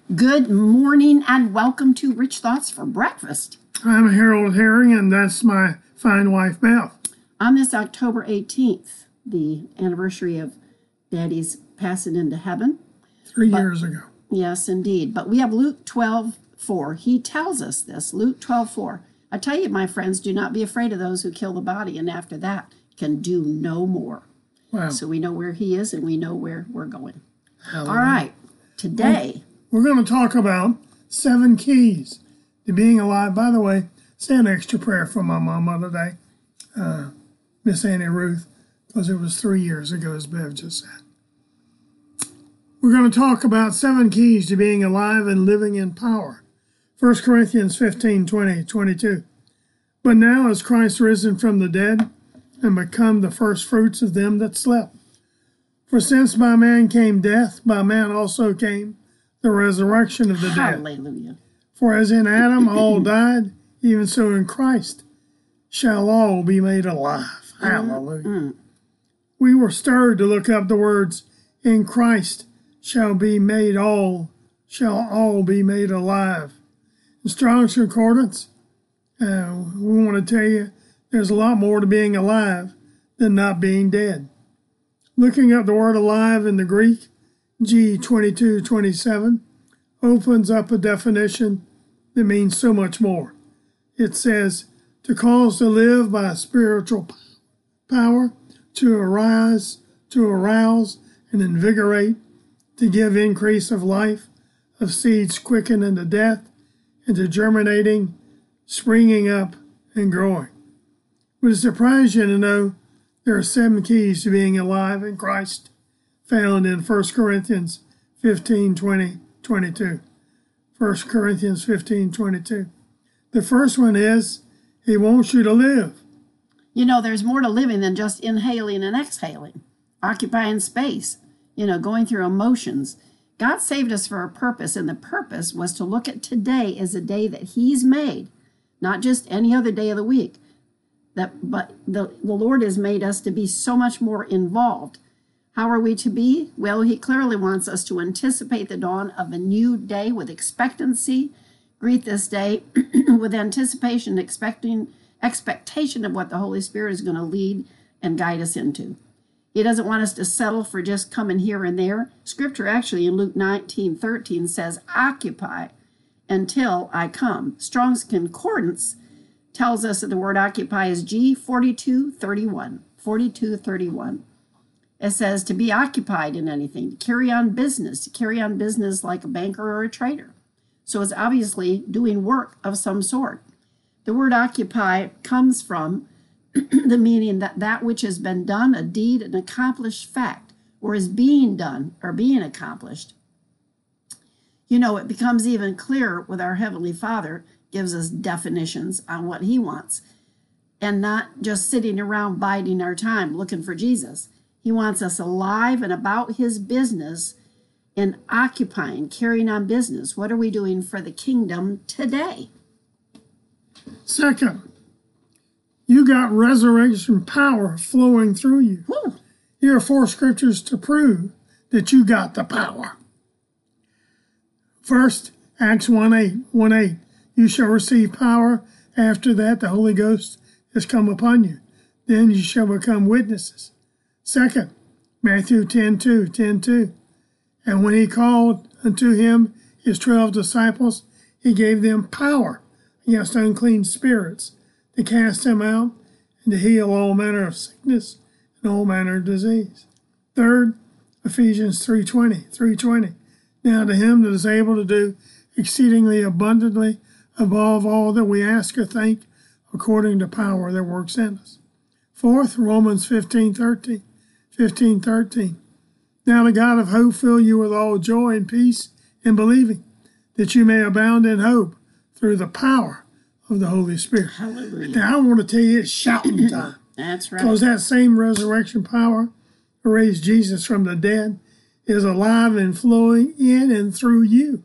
Good morning and welcome to Rich Thoughts for Breakfast. I'm Harold Herring, and that's my fine wife, Beth. On this October 18th, the anniversary of Daddy's passing into heaven. 3 years ago. Yes, indeed. But we have Luke 12:4. He tells us this, Luke 12:4. I tell you, my friends, do not be afraid of those who kill the body, and after that can do no more. Wow. So we know where he is, and we know where we're going. Hallelujah. All right, today... We're going to talk about 7 keys to being alive. By the way, say an extra prayer for my mama today, Miss Annie Ruth, because it was 3 years ago, as Bev just said. We're going to talk about 7 keys to being alive and living in power. 1 Corinthians 15:20-22. But now is Christ risen from the dead and become the first fruits of them that slept. For since by man came death, by man also came the resurrection of the dead. Hallelujah. For as in Adam all died, even so in Christ shall all be made alive. Hallelujah. We were stirred to look up the words, in Christ shall all be made alive. In Strong's Concordance, we want to tell you there's a lot more to being alive than not being dead. Looking up the word alive in the Greek, G2227, opens up a definition that means so much more. It says, to cause to live by spiritual power, to arouse and invigorate, to give increase of life, of seeds quickened unto death, into germinating, springing up, and growing. Would it surprise you to know there are 7 keys to being alive in Christ, found in 1 Corinthians 15:20-22. 1 Corinthians 15:22. The first one is, he wants you to live. You know, there's more to living than just inhaling and exhaling, occupying space, going through emotions. God saved us for a purpose, and the purpose was to look at today as a day that he's made, not just any other day of the week. But the Lord has made us to be so much more involved. How are we to be? Well, he clearly wants us to anticipate the dawn of a new day with expectancy, greet this day with anticipation, expectation of what the Holy Spirit is going to lead and guide us into. He doesn't want us to settle for just coming here and there. Scripture actually in Luke 19:13 says, occupy until I come. Strong's Concordance tells us that the word occupy is G4231. 4231. It says to be occupied in anything, to carry on business like a banker or a trader. So it's obviously doing work of some sort. The word occupy comes from the meaning that which has been done, a deed, an accomplished fact, or is being done or being accomplished. It becomes even clearer with our Heavenly Father, gives us definitions on what he wants, and not just sitting around biding our time looking for Jesus. He wants us alive and about his business and occupying, carrying on business. What are we doing for the kingdom today? Second, you got resurrection power flowing through you. Woo. Here are 4 scriptures to prove that you got the power. First, Acts 1:8. You shall receive power. After that, the Holy Ghost has come upon you. Then you shall become witnesses. Second, Matthew 10:2. And when he called unto him his 12 disciples, he gave them power against unclean spirits to cast them out and to heal all manner of sickness and all manner of disease. Third, Ephesians 3:20. Now to him that is able to do exceedingly abundantly above all that we ask or think, according to power that works in us. Fourth, Romans 15:13. Now the God of hope fill you with all joy and peace in believing, that you may abound in hope through the power of the Holy Spirit. Hallelujah. Now I want to tell you, it's shouting time. That's right. Because that same resurrection power that raised Jesus from the dead is alive and flowing in and through you.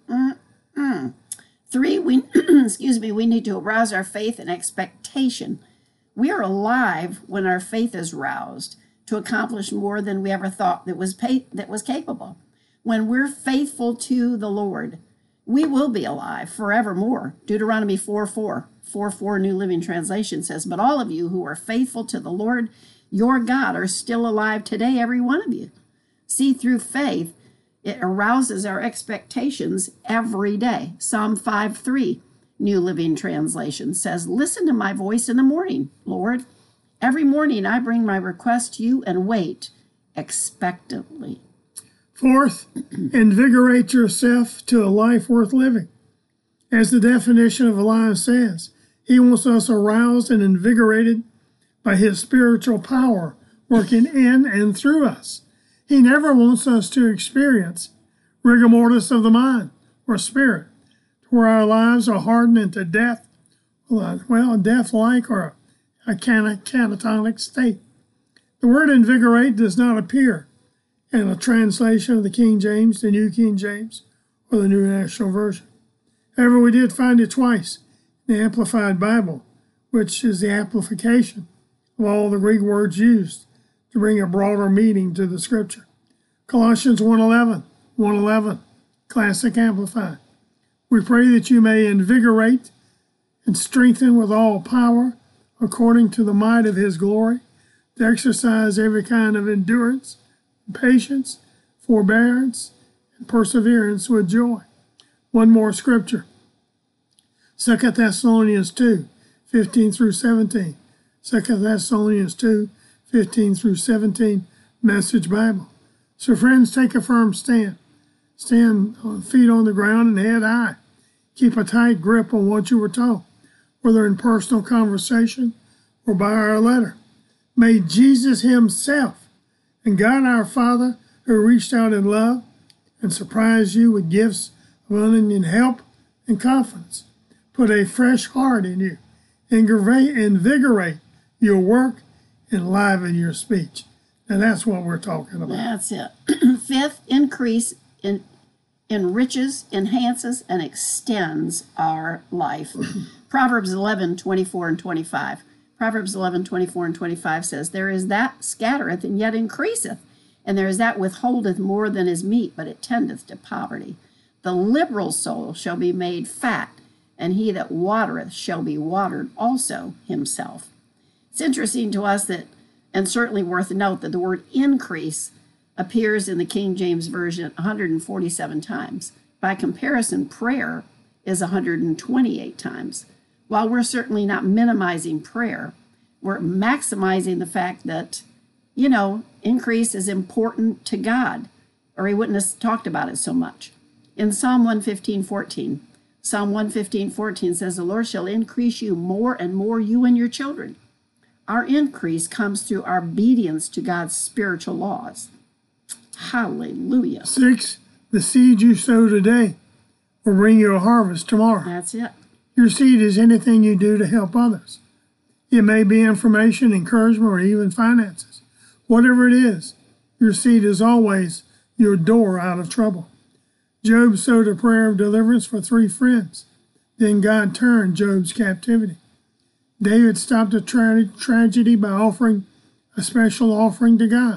3, we need to arouse our faith and expectation. We are alive when our faith is roused to accomplish more than we ever thought that was capable. When we're faithful to the Lord, We will be alive forevermore. Deuteronomy 4:4 New Living Translation says, but all of you who are faithful to the Lord your God are still alive today, every one of you. See, through faith, it arouses our expectations every day. Psalm 5:3 New Living Translation says, listen to my voice in the morning, Lord. Every morning I bring my request to you and wait expectantly. Fourth, invigorate yourself to a life worth living. As the definition of alive says, he wants us aroused and invigorated by his spiritual power working in and through us. He never wants us to experience rigor mortis of the mind or spirit, where our lives are hardened into death, death-like or a catatonic state. The word invigorate does not appear in a translation of the King James, the New King James, or the New National Version. However, we did find it twice in the Amplified Bible, which is the amplification of all the Greek words used to bring a broader meaning to the scripture. Colossians 1:11, Classic Amplified. We pray that you may invigorate and strengthen with all power according to the might of his glory, to exercise every kind of endurance, patience, forbearance, and perseverance with joy. One more scripture. 2 Thessalonians 2:15 through 17. 2 Thessalonians 2:15 through 17, Message Bible. So friends, take a firm stand. Stand on feet on the ground and head high. Keep a tight grip on what you were taught, whether in personal conversation or by our letter. May Jesus himself and God our Father, who reached out in love and surprised you with gifts of unending help and confidence, put a fresh heart in you, invigorate your work, enliven your speech. And that's what we're talking about. That's it. Fifth, increase enriches, enhances, and extends our life. Proverbs 11:24 and 25. Proverbs 11:24 and 25 says, there is that scattereth and yet increaseth, and there is that withholdeth more than is meet, but it tendeth to poverty. The liberal soul shall be made fat, and he that watereth shall be watered also himself. It's interesting to us that, and certainly worth note, that the word increase appears in the King James Version 147 times. By comparison, prayer is 128 times. While we're certainly not minimizing prayer, we're maximizing the fact that, increase is important to God, or he wouldn't have talked about it so much. In Psalm 115:14, Psalm 115:14 says, the Lord shall increase you more and more, you and your children. Our increase comes through our obedience to God's spiritual laws. Hallelujah. 6, the seed you sow today will bring you a harvest tomorrow. That's it. Your seed is anything you do to help others. It may be information, encouragement, or even finances. Whatever it is, your seed is always your door out of trouble. Job sowed a prayer of deliverance for 3 friends. Then God turned Job's captivity. David stopped a tragedy by offering a special offering to God.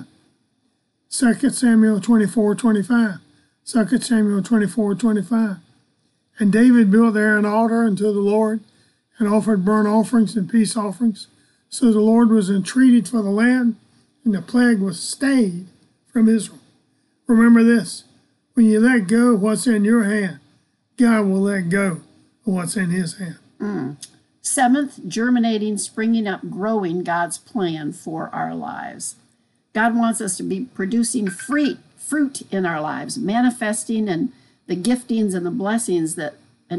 2 Samuel 24:25. 2 Samuel 24:25. And David built there an altar unto the Lord and offered burnt offerings and peace offerings. So the Lord was entreated for the land, and the plague was stayed from Israel. Remember this, when you let go of what's in your hand, God will let go of what's in his hand. 7th, germinating, springing up, growing God's plan for our lives. God wants us to be producing fruit in our lives, manifesting and the giftings and the blessings that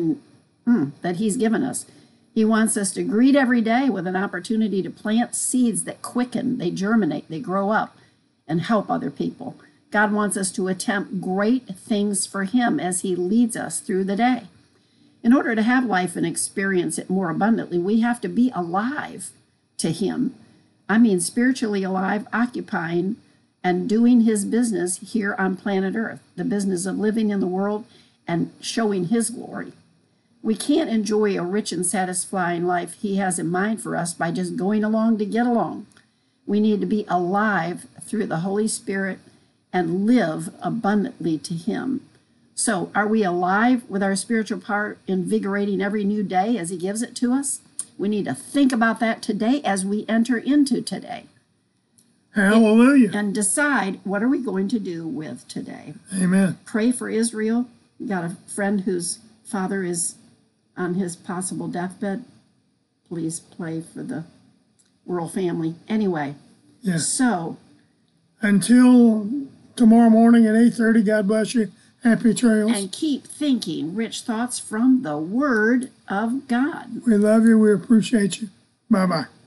he's given us. He wants us to greet every day with an opportunity to plant seeds that quicken, they germinate, they grow up, and help other people. God wants us to attempt great things for him as he leads us through the day. In order to have life and experience it more abundantly, we have to be alive to him. I mean, spiritually alive, occupying and doing his business here on planet Earth, the business of living in the world and showing his glory. We can't enjoy a rich and satisfying life he has in mind for us by just going along to get along. We need to be alive through the Holy Spirit and live abundantly to him. So are we alive with our spiritual part invigorating every new day as he gives it to us? We need to think about that today as we enter into today. Hallelujah. And decide what are we going to do with today. Amen. Pray for Israel. You got a friend whose father is on his possible deathbed. Please pray for the world family. Anyway, Yes. so Until tomorrow morning at 8:30, God bless you. Happy trails. and keep thinking rich thoughts from the Word of God. We love you. We appreciate you. Bye-bye.